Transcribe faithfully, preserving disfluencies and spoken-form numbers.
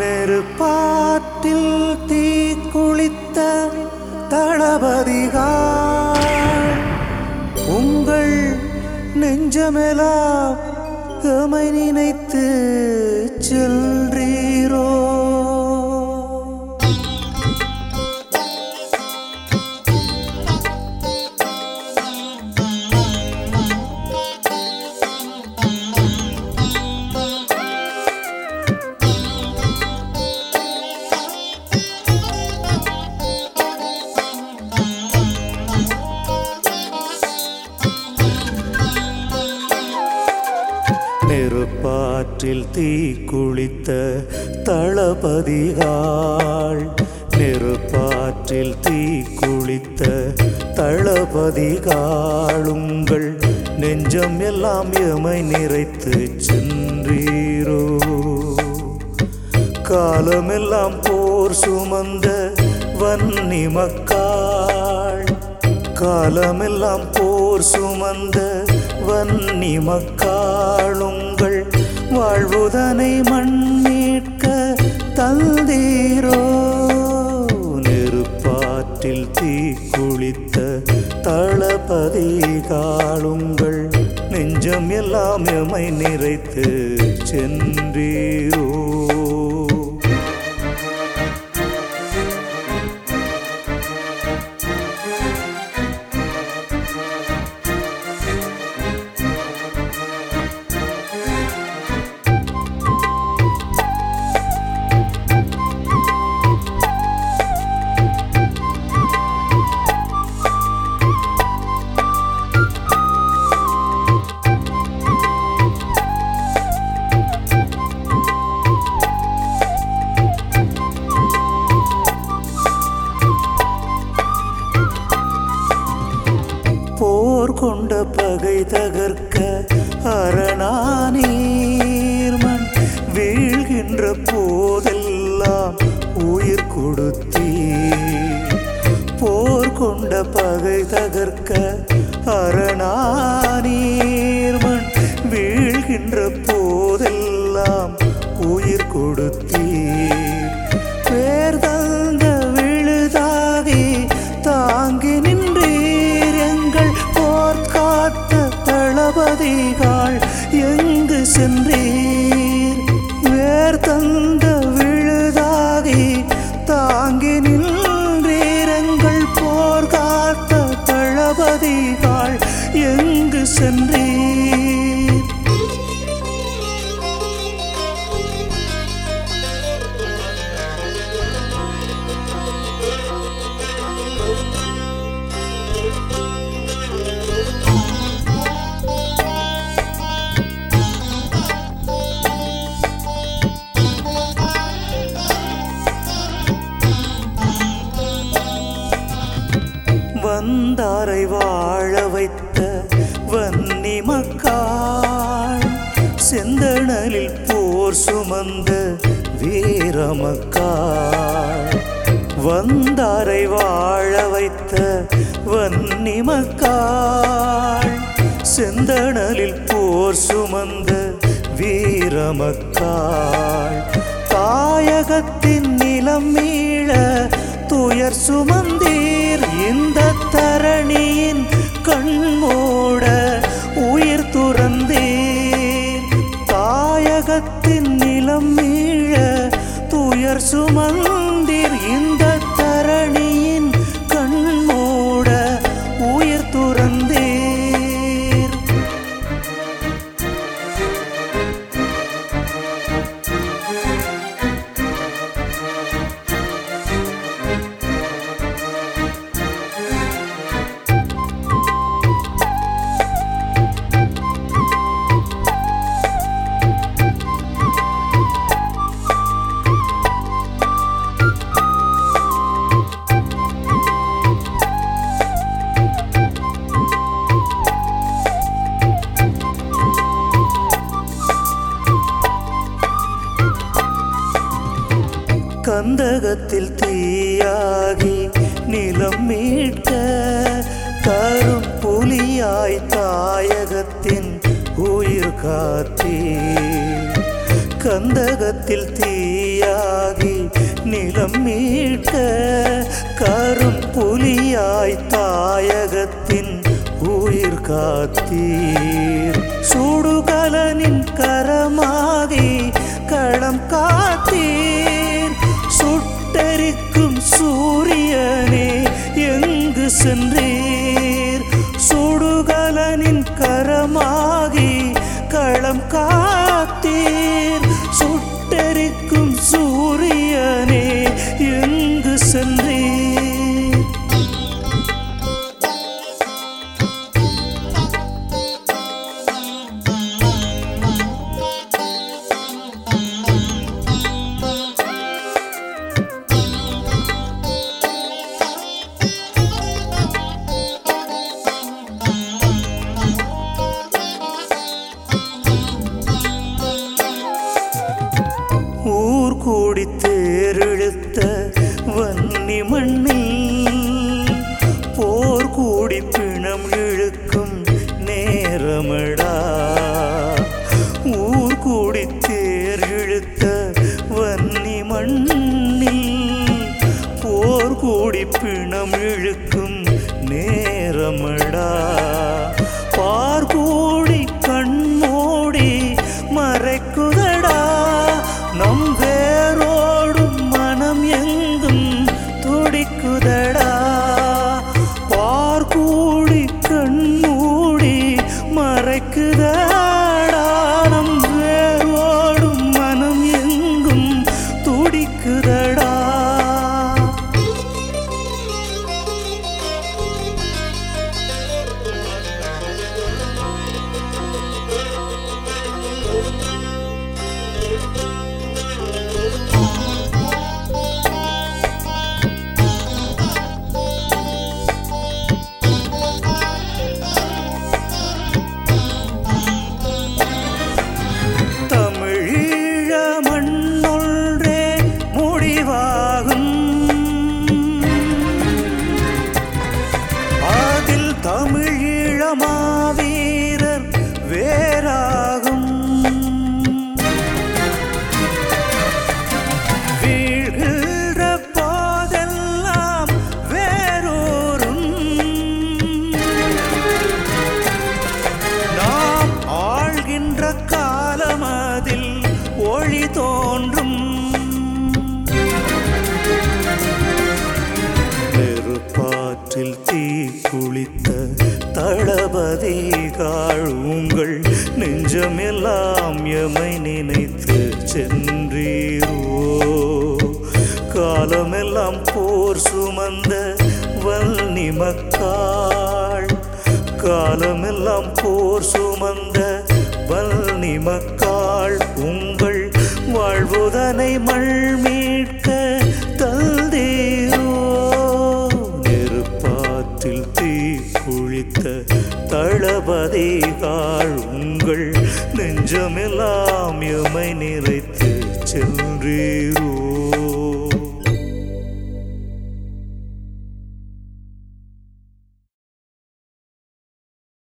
நெருப்பாற்றில் தீ குளித்த தளபதிகள் உங்கள் நெஞ்சமெல்லாம் எமை நினைத்து செல்றீரோ? நெருப்பாற்றில் தீ குளித்த தளபதிகள் நெருப்பாற்றில் தீ குளித்த தளபதிகள் உங்கள் நெஞ்சம் எல்லாம் எமை நிறைத்து சென்றீரோ? காலமெல்லாம் போர் சுமந்த வன்னி மக்கள் காலமெல்லாம் போர் சுமந்த வன்னி மக்கள் உங்கள் வாழ்வுதனை மண்ணீட்க தந்தீரோ? நெருப்பாற்றில் தீ குளித்த தளபதிகள் உங்கள் நெஞ்சம் எல்லாம் எமை நிறைத்து சென்றீரோ? போர் கொண்ட பகை தகர்க்க அரணானீர்மண் வீழ்கின்ற போதெல்லாம் உயிர் கொடுத்தீர். போர் கொண்ட பகை தகர்க்க அரணானீர்மண் வீழ்கின்ற போதெல்லாம் உயிர் கொடுத்தீர். பேர் தந்த விழுதாகி தாங்கி நின்றீர் எங்கள் போர் காத்த தளபதிகள் எங்கு சென்றீர்? வேர் தந்த விழுதாகி தாங்கி நின்றீர் எங்கள் போர் காத்த தளபதிகள் எங்கு சென்றீர்? வந்தாரை வாழ வைத்த வன்னி மக்கள் செந்தணலில் போர் சுமந்த வீர மக்கள் வந்தாரை வாழ வைத்த வன்னி மக்கள் செந்தணலில் போர் சுமந்த வீர மக்கள் தாயகத்தின் நிலம் மீள துயர் சுமந்தீர் இந்த தரணியின் கண்மூட உயிர் துறந்தீர். தாயகத்தின் நிலம் மீள துயர் சுமந்தீர் இந்த தரணியின் கண்மூட உயிர் துறந்தீர். கந்தகத்தில் தீயாகி நிலம் மீட்க கருப்புலியாய் தாயகத்தின் உயிர் காத்தீர். கந்தகத்தில் தீயாகி நிலம் மீட்க கரும்புலியாய் தாயகத்தின் உயிர் காத்தீர். சுடுகலனின் கரமாகி களம் காத்தீர். சுட்டெரிக்கும் சூரியனே எங்கு சென்றீர்? சுடுகலனின் கரமாகி களம் காத்தீர். சுட்டெரிக்கும் சூரியனே எங்கு சென்றீர்? ஊர் கூடி தேரெழுத்த வன்னி மண்ணில் போர் கூடி பிணம் இழுக்கும் நேரமடா. ஊர் கூடி தேர் இழுத்த வன்னி மண்ணில் போர் கூடி பிணம் இழுக்கும் நேரமடா. பார் கூடி கண்மூடி மறைக்குதடா நம் வேரோடும் மனம் எங்கும் துடிக்குதடா. பார் கூடி கண்மூடி மறைக்குதடா நம் வேரோடும் மனம் எங்கும் துடிக்குதடா. தமிழீழமாவீரர் வேறாகும். வீழ்கின்ற போதெல்லாம் வேறோரும் நாம் ஆழ்கின்ற காலமதில் ஒளி தோன்றும். நெருப்பாற்றில் தீ குளித்த தளபதிகள் உங்கள் நெஞ்சமெல்லாம் எமை நினைத்து சென்றீரோ. காலமெல்லாம் போர் சுமந்த வன்னி மக்காள். காலமெல்லாம் போர் சுமந்த வன்னி மக்காள் உங்கள் வாழ்வுதனை மல் மீட்க தந்தீரோ. நெருப்பாற்றில் தீ குளித்த தளபதிகள் உங்கள் நெஞ்சமெல்லாம் எமை நிறைத்து சென்றீரோ.